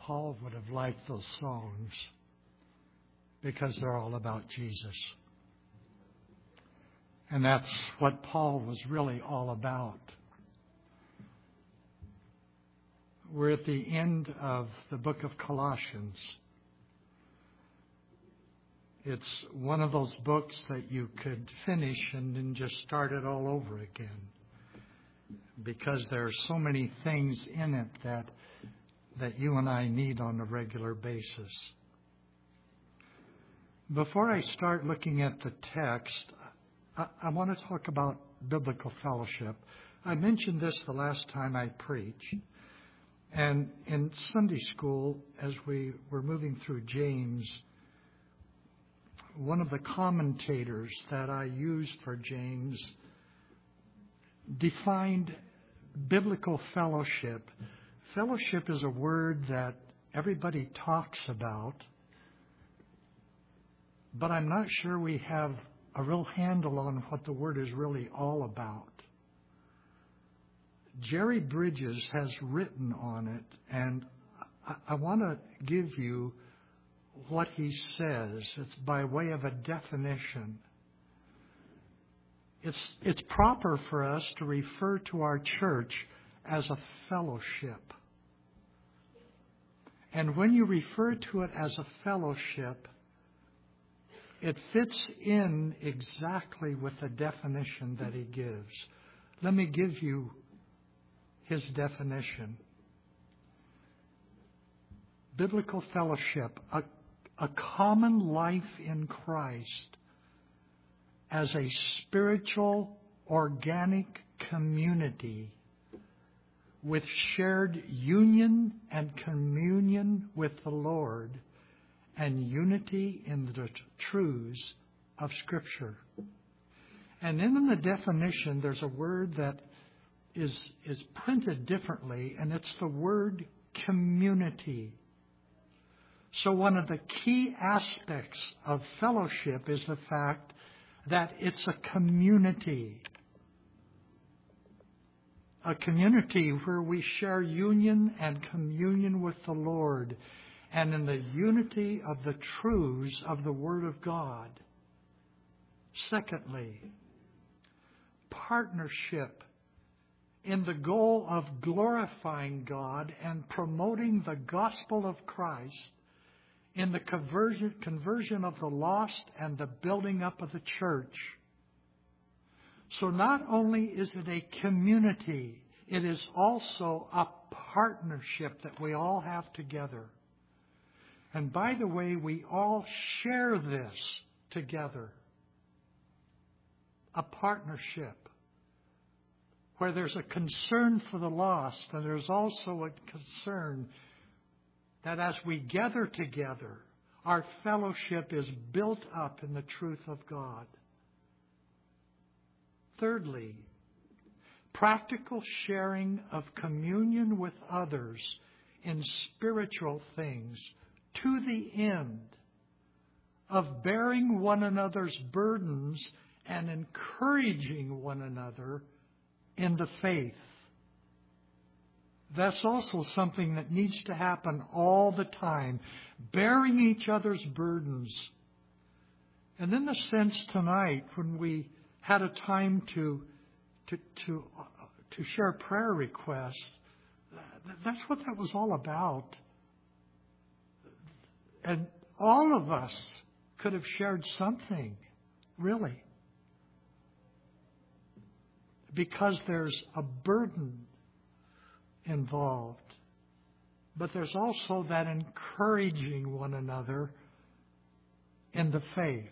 Paul would have liked those songs because they're all about Jesus. And that's what Paul was really all about. We're at the end of the book of Colossians. It's one of those books that you could finish and then just start it all over again, because there are so many things in it that you and I need on a regular basis. Before I start looking at the text, I want to talk about biblical fellowship. I mentioned this the last time I preached. And in Sunday school, as we were moving through James, one of the commentators that I used for James defined biblical fellowship. Fellowship is a word that everybody talks about, but I'm not sure we have a real handle on what the word is really all about. Jerry Bridges has written on it, and I want to give you what he says. It's by way of a definition. It's proper for us to refer to our church as a fellowship. And when you refer to it as a fellowship, it fits in exactly with the definition that he gives. Let me give you his definition. Biblical fellowship, a common life in Christ as a spiritual, organic community with shared union and communion with the Lord and unity in the truths of Scripture. And in the definition, there's a word that is printed differently, and it's the word community. So one of the key aspects of fellowship is the fact that it's a community. A community where we share union and communion with the Lord and in the unity of the truths of the Word of God. Secondly, partnership in the goal of glorifying God and promoting the gospel of Christ in the conversion of the lost and the building up of the church. So not only is it a community, it is also a partnership that we all have together. And by the way, we all share this together. A partnership where there's a concern for the lost, and there's also a concern that as we gather together, our fellowship is built up in the truth of God. Thirdly, practical sharing of communion with others in spiritual things to the end of bearing one another's burdens and encouraging one another in the faith. That's also something that needs to happen all the time, bearing each other's burdens. And in the sense tonight, when we had a time to share prayer requests, that's what that was all about. And all of us could have shared something, really. Because there's a burden involved. But there's also that encouraging one another in the faith.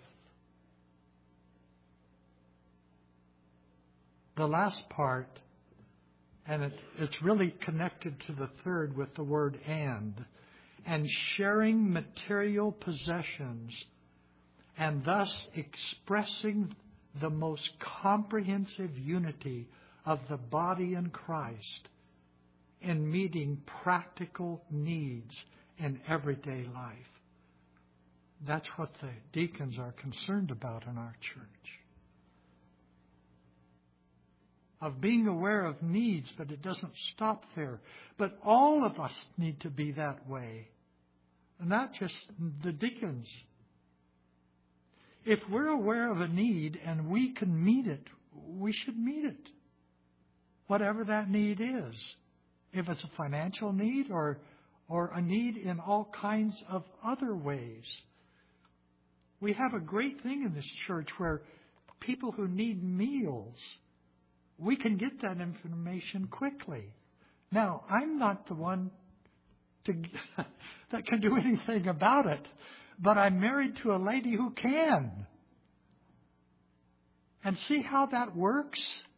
The last part, and it's really connected to the third with the word and sharing material possessions, and thus expressing the most comprehensive unity of the body in Christ in meeting practical needs in everyday life. That's what the deacons are concerned about in our church. of being aware of needs, but it doesn't stop there. But all of us need to be that way, not just the deacons. If we're aware of a need and we can meet it, we should meet it, whatever that need is. If it's a financial need or a need in all kinds of other ways. We have a great thing in this church where people who need meals, we can get that information quickly. Now, I'm not the one that can do anything about it, but I'm married to a lady who can. And see how that works?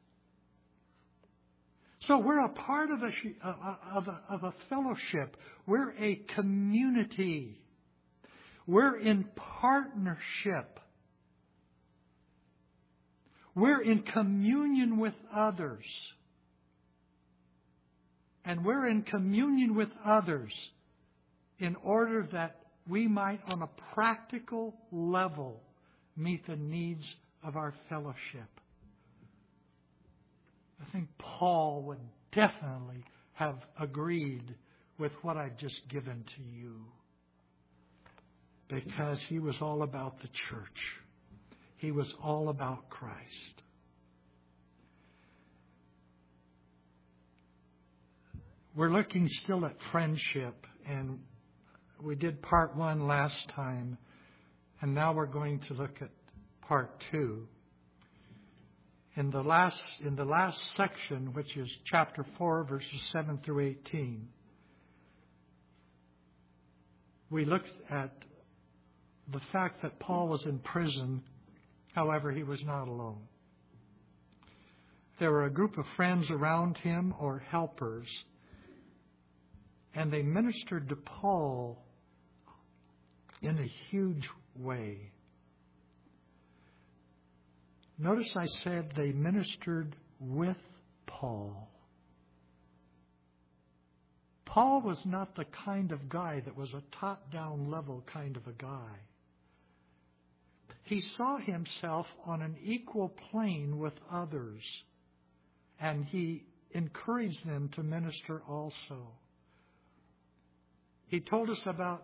So we're a part of a fellowship. We're a community. We're in partnership. We're in communion with others. And we're in communion with others in order that we might, on a practical level, meet the needs of our fellowship. I think Paul would definitely have agreed with what I've just given to you, because he was all about the church. He was all about Christ. We're looking still at friendship, and we did part 1 last time, and now we're going to look at part 2. In the last section, which is chapter 4, verses 7 through 18, we looked at the fact that Paul was in prison. However, he was not alone. There were a group of friends around him, or helpers, and they ministered to Paul in a huge way. Notice I said they ministered with Paul. Paul was not the kind of guy that was a top-down level kind of a guy. He saw himself on an equal plane with others, and he encouraged them to minister also. He told us about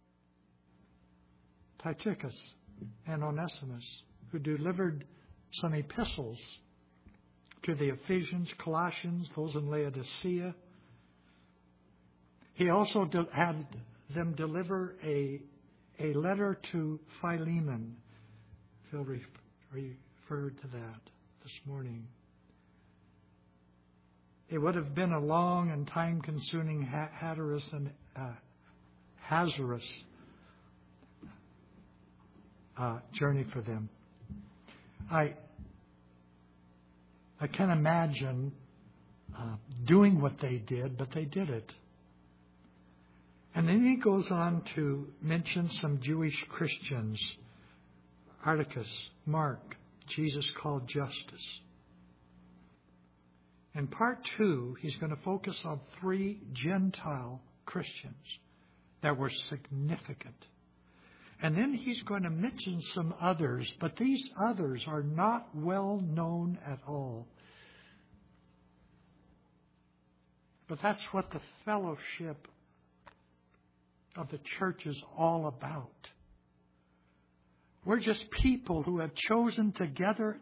Tychicus and Onesimus, who delivered some epistles to the Ephesians, Colossians, those in Laodicea. He also had them deliver a letter to Philemon. Phil referred to that this morning. It would have been a long and time-consuming hazardous journey for them. I can't imagine doing what they did, but they did it. And then he goes on to mention some Jewish Christians: Articus, Mark, Jesus called Justus. In part 2, he's going to focus on 3 Gentile Christians that were significant. And then he's going to mention some others, but these others are not well known at all. But that's what the fellowship of the church is all about. We're just people who have chosen together,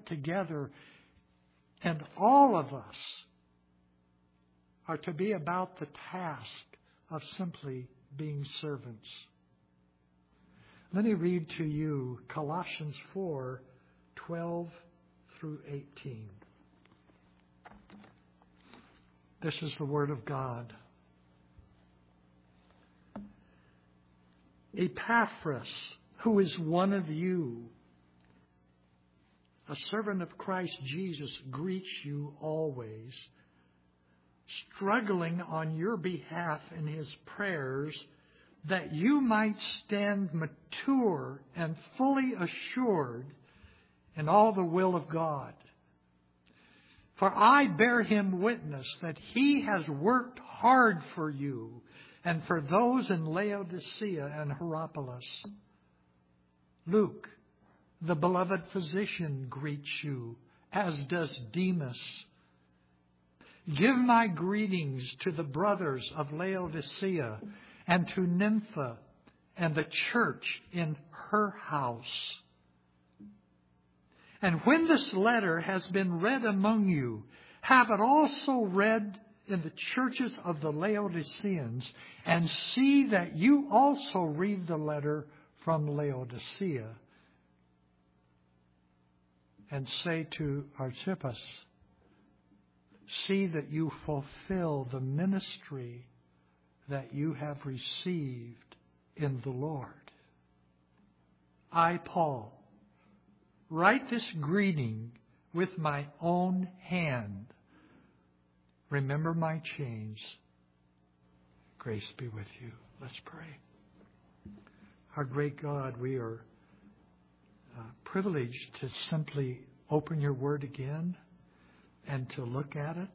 and all of us are to be about the task of simply being servants. Let me read to you Colossians 4:12 through 18. This is the Word of God. Epaphras, who is one of you, a servant of Christ Jesus, greets you always, struggling on your behalf in his prayers, that you might stand mature and fully assured in all the will of God. For I bear him witness that he has worked hard for you and for those in Laodicea and Hierapolis. Luke, the beloved physician, greets you, as does Demas, Give my greetings to the brothers of Laodicea and to Nympha and the church in her house. And when this letter has been read among you, have it also read in the churches of the Laodiceans, and see that you also read the letter from Laodicea. And say to Archippus, see that you fulfill the ministry that you have received in the Lord. I, Paul, write this greeting with my own hand. Remember my chains. Grace be with you. Let's pray. Our great God, we are privileged to simply open your word again and to look at it.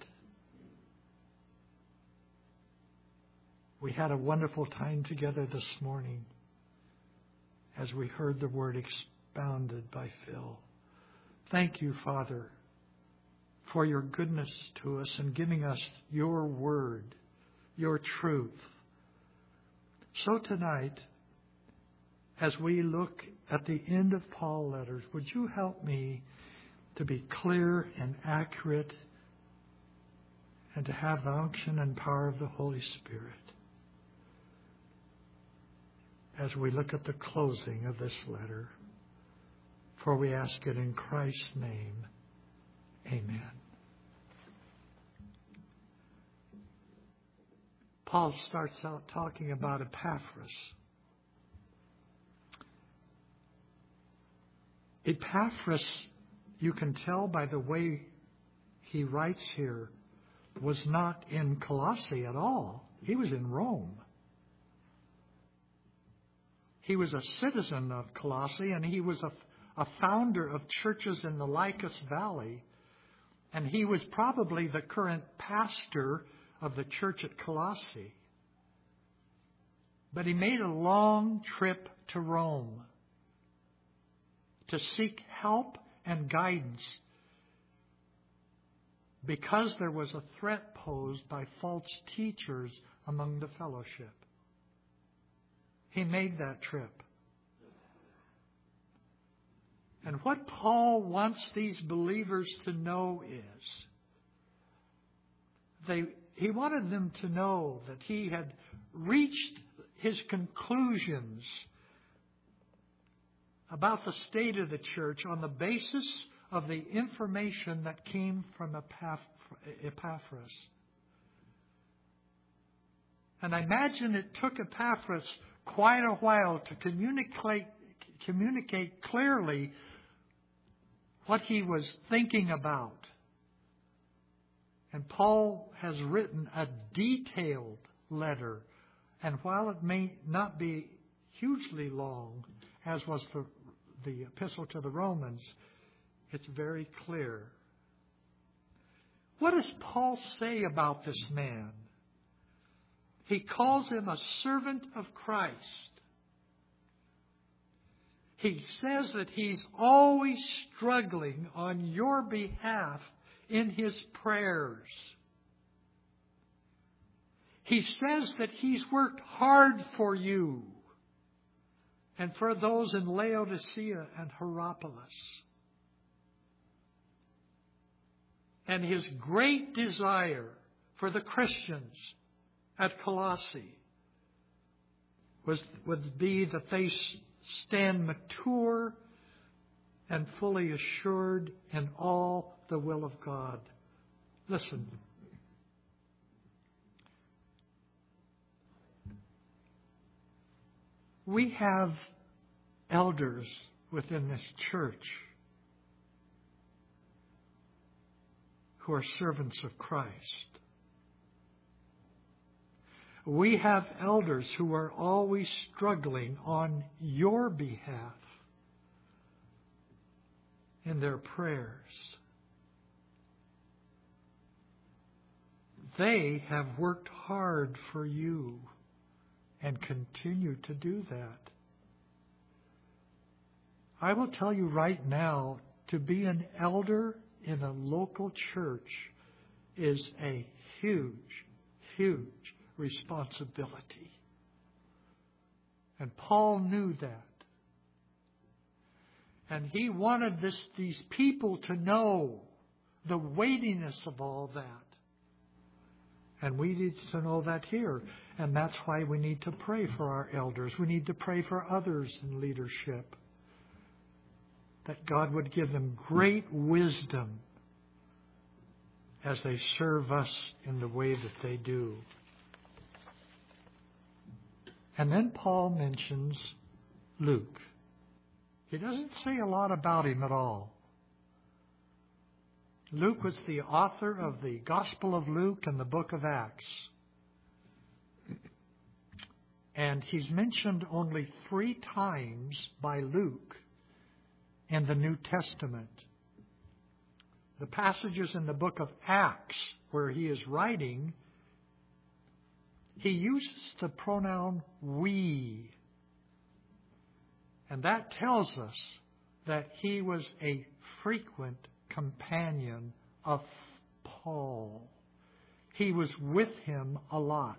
We had a wonderful time together this morning as we heard the word expounded by Phil. Thank you, Father, for your goodness to us and giving us your word, your truth. So tonight, as we look at the end of Paul's letters, would you help me to be clear and accurate and to have the unction and power of the Holy Spirit as we look at the closing of this letter? For we ask it in Christ's name. Amen. Paul starts out talking about Epaphras. Epaphras, you can tell by the way he writes here, was not in Colossae at all. He was in Rome. He was a citizen of Colossae, and he was a founder of churches in the Lycus Valley. And he was probably the current pastor of the church at Colossae. But he made a long trip to Rome to seek help and guidance because there was a threat posed by false teachers among the fellowship. He made that trip. And what Paul wants these believers to know is he wanted them to know that he had reached his conclusions about the state of the church on the basis of the information that came from Epaphras. And I imagine it took Epaphras quite a while to communicate clearly what he was thinking about. And Paul has written a detailed letter. And while it may not be hugely long, as was the epistle to the Romans, it's very clear. What does Paul say about this man? He calls him a servant of Christ. He says that he's always struggling on your behalf in his prayers. He says that he's worked hard for you and for those in Laodicea and Hierapolis. And his great desire for the Christians at Colossae would be that they stand mature and fully assured in all the will of God. Listen. We have elders within this church who are servants of Christ. We have elders who are always struggling on your behalf in their prayers. They have worked hard for you and continue to do that. I will tell you right now, to be an elder in a local church is a huge, huge responsibility. And Paul knew that. And he wanted these people to know the weightiness of all that. And we need to know that here. And that's why we need to pray for our elders. We need to pray for others in leadership. That God would give them great wisdom as they serve us in the way that they do. And then Paul mentions Luke. He doesn't say a lot about him at all. Luke was the author of the Gospel of Luke and the book of Acts. And he's mentioned only 3 times by Luke in the New Testament. The passages in the book of Acts where he is writing, he uses the pronoun we. And that tells us that he was a frequent companion of Paul. He was with him a lot.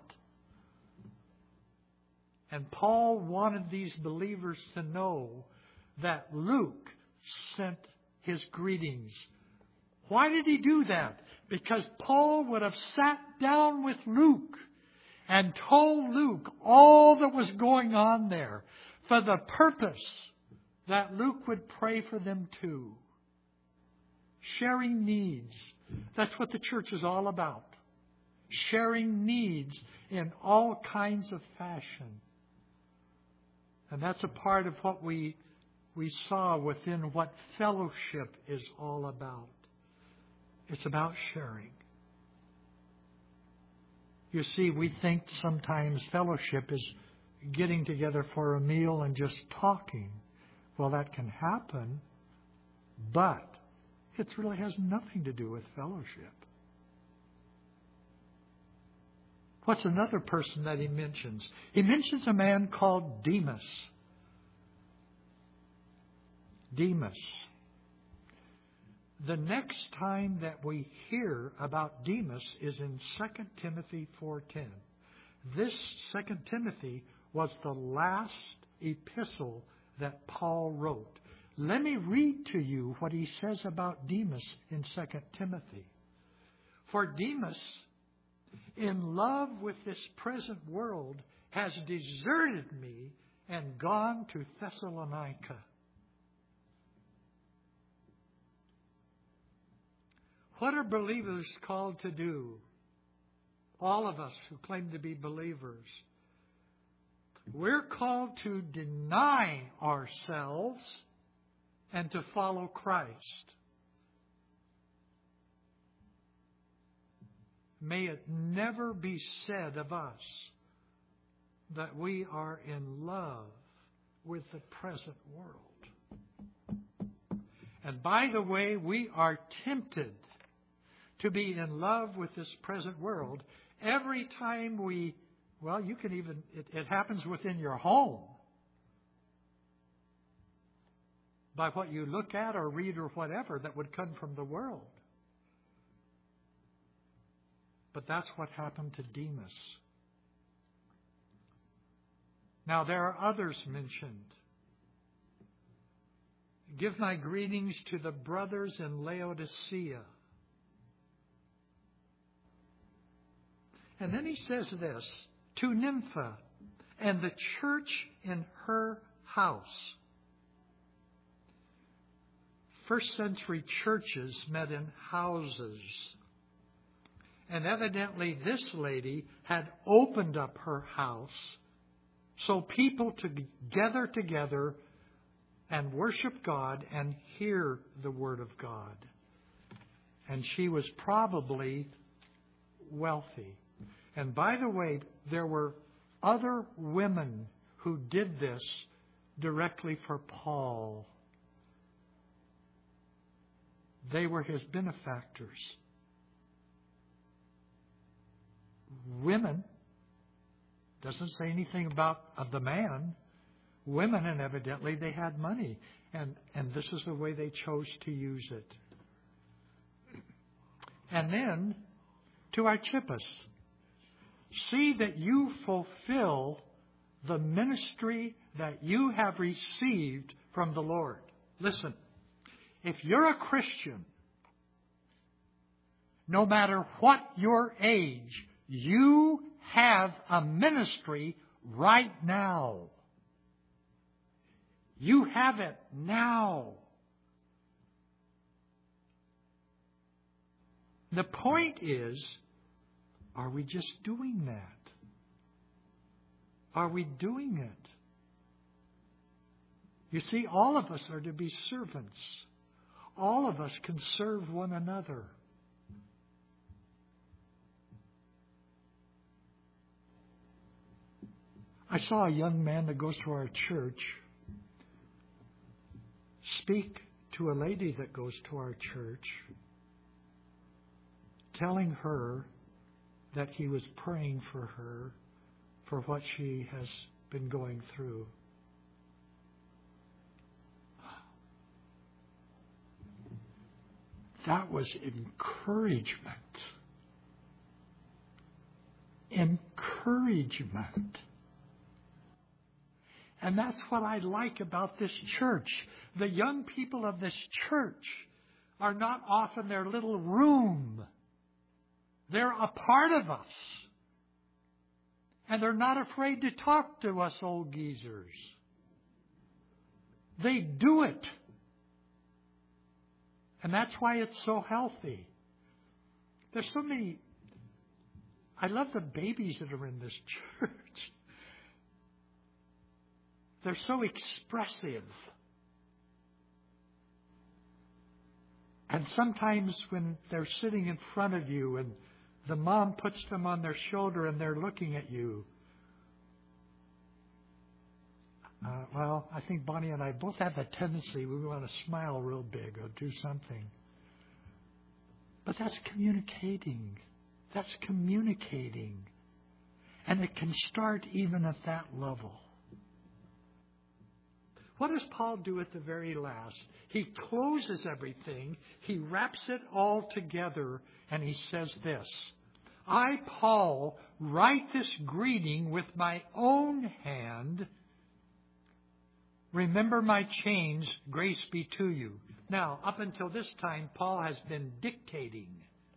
And Paul wanted these believers to know that Luke sent his greetings. Why did he do that? Because Paul would have sat down with Luke and told Luke all that was going on there for the purpose that Luke would pray for them too. Sharing needs. That's what the church is all about. Sharing needs in all kinds of fashion. And that's a part of what we saw within what fellowship is all about. It's about sharing. You see, we think sometimes fellowship is getting together for a meal and just talking. Well, that can happen, but it really has nothing to do with fellowship. What's another person that he mentions? He mentions a man called Demas. Demas. The next time that we hear about Demas is in 2 Timothy 4:10. This 2 Timothy was the last epistle that Paul wrote. Let me read to you what he says about Demas in 2 Timothy. For Demas, in love with this present world, has deserted me and gone to Thessalonica. What are believers called to do? All of us who claim to be believers. We're called to deny ourselves and to follow Christ. May it never be said of us that we are in love with the present world. And by the way, we are tempted to be in love with this present world every time you can even, it happens within your home. By what you look at or read or whatever that would come from the world. But that's what happened to Demas. Now there are others mentioned. Give my greetings to the brothers in Laodicea. And then he says this, to Nympha and the church in her house. First century churches met in houses. And evidently this lady had opened up her house so people to gather together and worship God and hear the Word of God. And she was probably wealthy. And by the way, there were other women who did this directly for Paul. They were his benefactors. Women, doesn't say anything about of the man. Women, and evidently they had money. And this is the way they chose to use it. And then to Archippus, see that you fulfill the ministry that you have received from the Lord. Listen, if you're a Christian, no matter what your age, you have a ministry right now. You have it now. The point is, are we just doing that? Are we doing it? You see, all of us are to be servants. All of us can serve one another. I saw a young man that goes to our church speak to a lady that goes to our church, telling her that he was praying for her for what she has been going through. That was encouragement. Encouragement. And that's what I like about this church. The young people of this church are not off in their little room. They're a part of us. And they're not afraid to talk to us old geezers. They do it. And that's why it's so healthy. There's so many... I love the babies that are in this church. They're so expressive. And sometimes when they're sitting in front of you and the mom puts them on their shoulder and they're looking at you. Well, I think Bonnie and I both have a tendency, we want to smile real big or do something. But that's communicating. That's communicating. And it can start even at that level. What does Paul do at the very last? He closes everything. He wraps it all together. And he says this. I, Paul, write this greeting with my own hand. Remember my chains. Grace be to you. Now, up until this time, Paul has been dictating.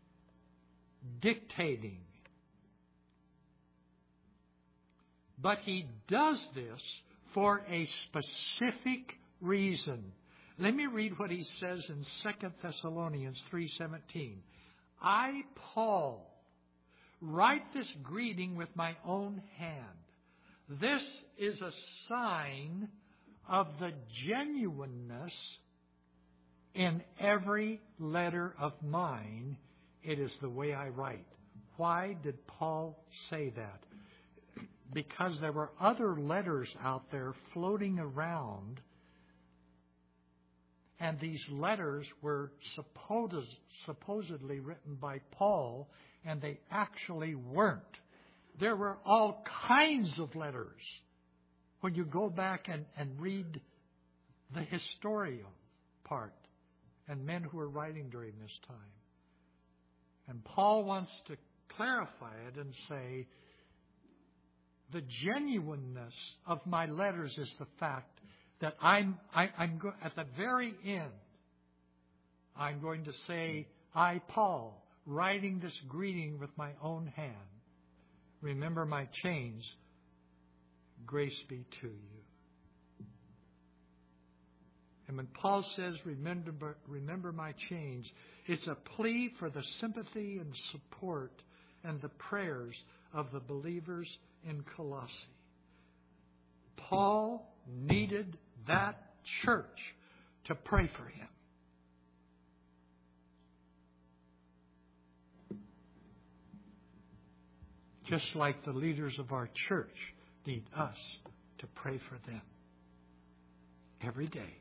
But he does this for a specific reason. Let me read what he says in 2 Thessalonians 3:17. I, Paul, write this greeting with my own hand. This is a sign of the genuineness in every letter of mine. It is the way I write. Why did Paul say that? Because there were other letters out there floating around, and these letters were supposedly written by Paul, and they actually weren't. There were all kinds of letters when you go back and read the historical part and men who were writing during this time. And Paul wants to clarify it and say, the genuineness of my letters is the fact that at the very end, I'm going to say, I, Paul, writing this greeting with my own hand. Remember my chains. Grace be to you. And when Paul says, remember my chains, it's a plea for the sympathy and support and the prayers of the believers in Colossae. Paul needed that church to pray for him. Just like the leaders of our church need us to pray for them. Every day.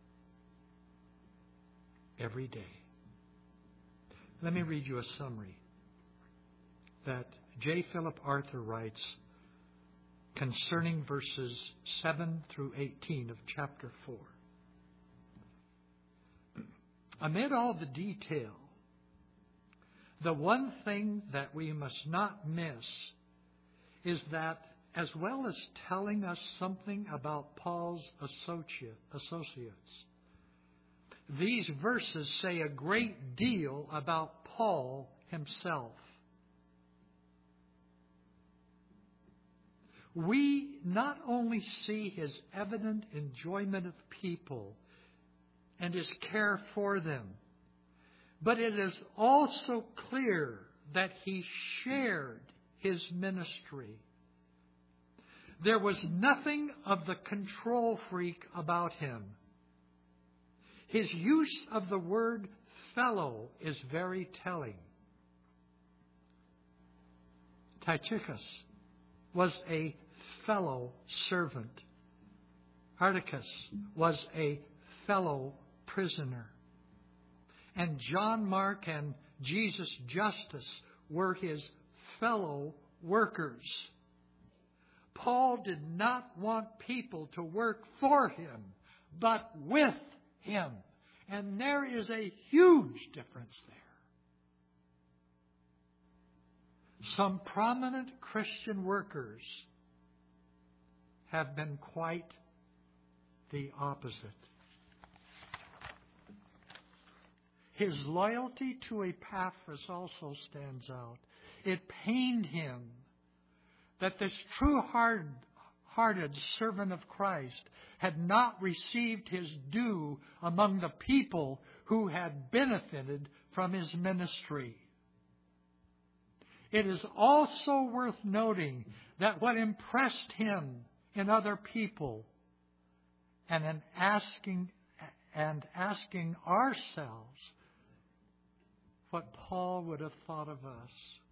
Every day. Let me read you a summary that J. Philip Arthur writes concerning verses 7 through 18 of chapter 4. Amid all the detail, The one thing that we must not miss is that, as well as telling us something about Paul's associates, these verses say a great deal about Paul himself. We not only see his evident enjoyment of people and his care for them, but it is also clear that he shared his ministry. There was nothing of the control freak about him. His use of the word fellow is very telling. Tychicus was a fellow servant. Articus was a fellow prisoner. And John Mark and Jesus Justus were his fellow workers. Paul did not want people to work for him, but with him. And there is a huge difference there. Some prominent Christian workers have been quite the opposite. His loyalty to Epaphras also stands out. It pained him that this true-hearted servant of Christ had not received his due among the people who had benefited from his ministry. It is also worth noting that what impressed him in other people and in asking ourselves what Paul would have thought of us.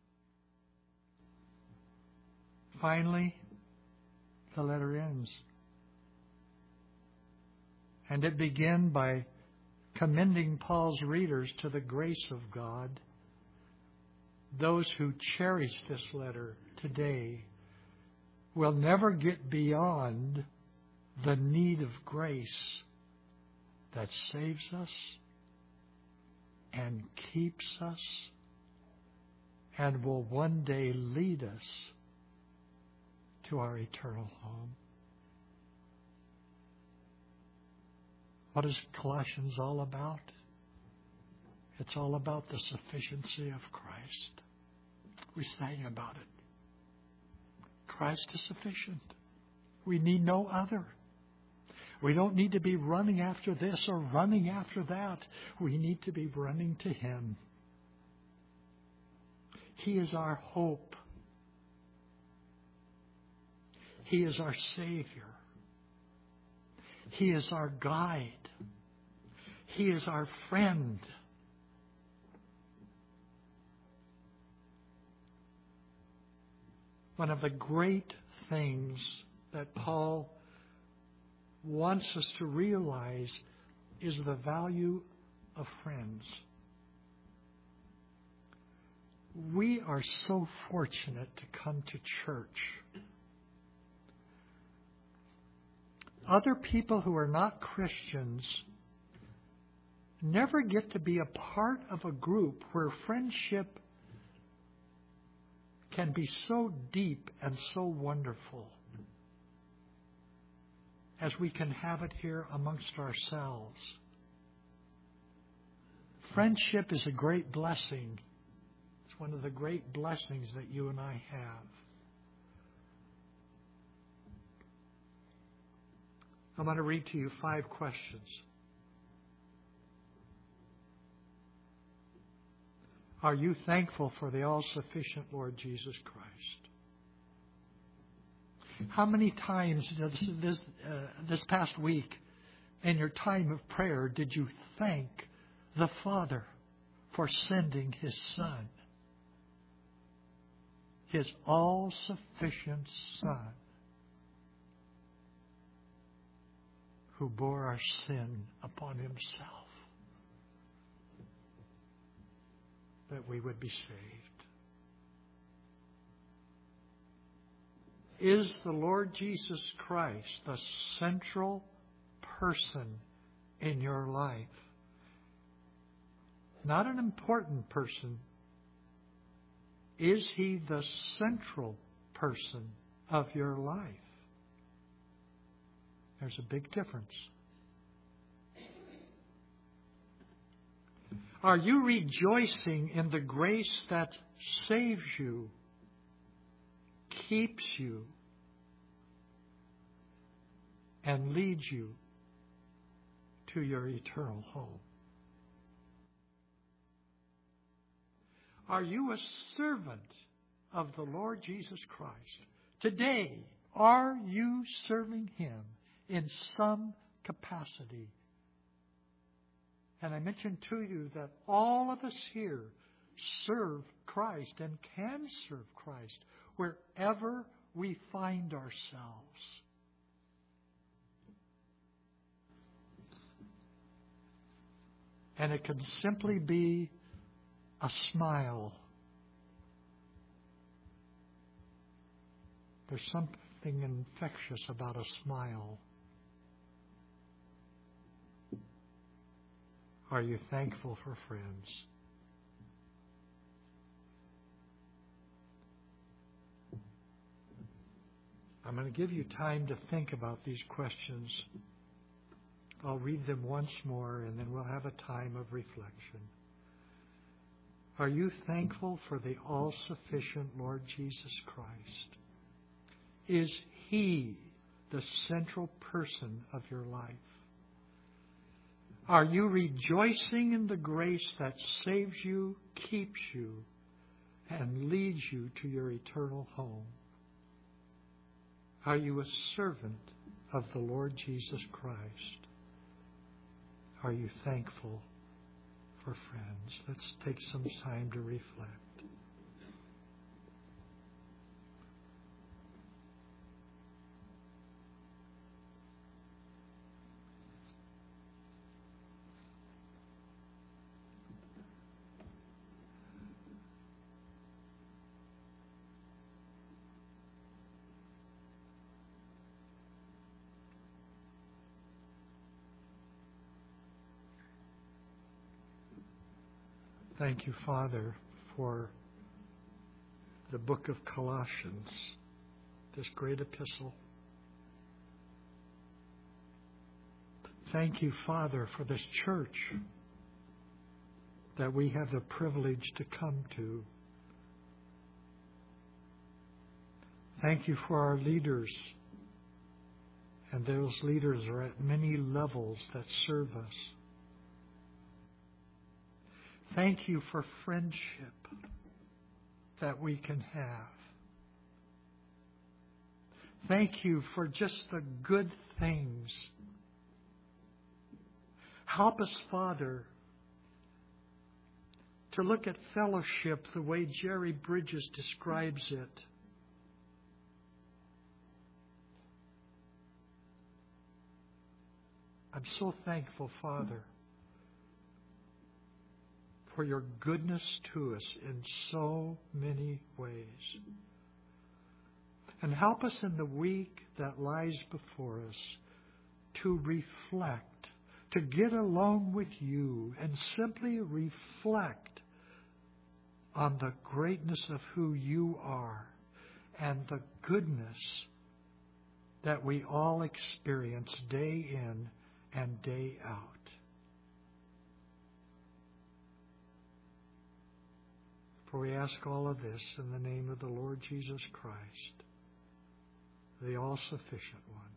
Finally, the letter ends. And it began by commending Paul's readers to the grace of God. Those who cherish this letter today will never get beyond the need of grace that saves us and keeps us and will one day lead us to our eternal home. What is Colossians all about? It's all about the sufficiency of Christ. We sang about it. Christ is sufficient. We need no other. We don't need to be running after this or running after that. We need to be running to Him. He is our hope. He is our Savior. He is our guide. He is our friend. One of the great things that Paul wants us to realize is the value of friends. We are so fortunate to come to church. Other people who are not Christians never get to be a part of a group where friendship can be so deep and so wonderful as we can have it here amongst ourselves. Friendship is a great blessing. It's one of the great blessings that you and I have. I'm going to read to you 5 questions. Are you thankful for the all-sufficient Lord Jesus Christ? How many times this past week in your time of prayer did you thank the Father for sending His Son? His all-sufficient Son, who bore our sin upon Himself, that we would be saved. Is the Lord Jesus Christ the central person in your life? Not an important person, Is He the central person of your life? There's a big difference. Are you rejoicing in the grace that saves you, keeps you, and leads you to your eternal home? Are you a servant of the Lord Jesus Christ? Today, are you serving Him in some capacity? And I mentioned to you that all of us here serve Christ and can serve Christ wherever we find ourselves. And it can simply be a smile. There's something infectious about a smile. Are you thankful for friends? I'm going to give you time to think about these questions. I'll read them once more, and then we'll have a time of reflection. Are you thankful for the all-sufficient Lord Jesus Christ? Is He the central person of your life? Are you rejoicing in the grace that saves you, keeps you, and leads you to your eternal home? Are you a servant of the Lord Jesus Christ? Are you thankful for friends? Let's take some time to reflect. Thank you, Father, for the book of Colossians, this great epistle. Thank you, Father, for this church that we have the privilege to come to. Thank you for our leaders, and those leaders are at many levels that serve us. Thank you for friendship that we can have. Thank you for just the good things. Help us, Father, to look at fellowship the way Jerry Bridges describes it. I'm so thankful, Father, for your goodness to us in so many ways. And help us in the week that lies before us to reflect, to get along with you and simply reflect on the greatness of who you are and the goodness that we all experience day in and day out. For we ask all of this in the name of the Lord Jesus Christ, the all-sufficient one.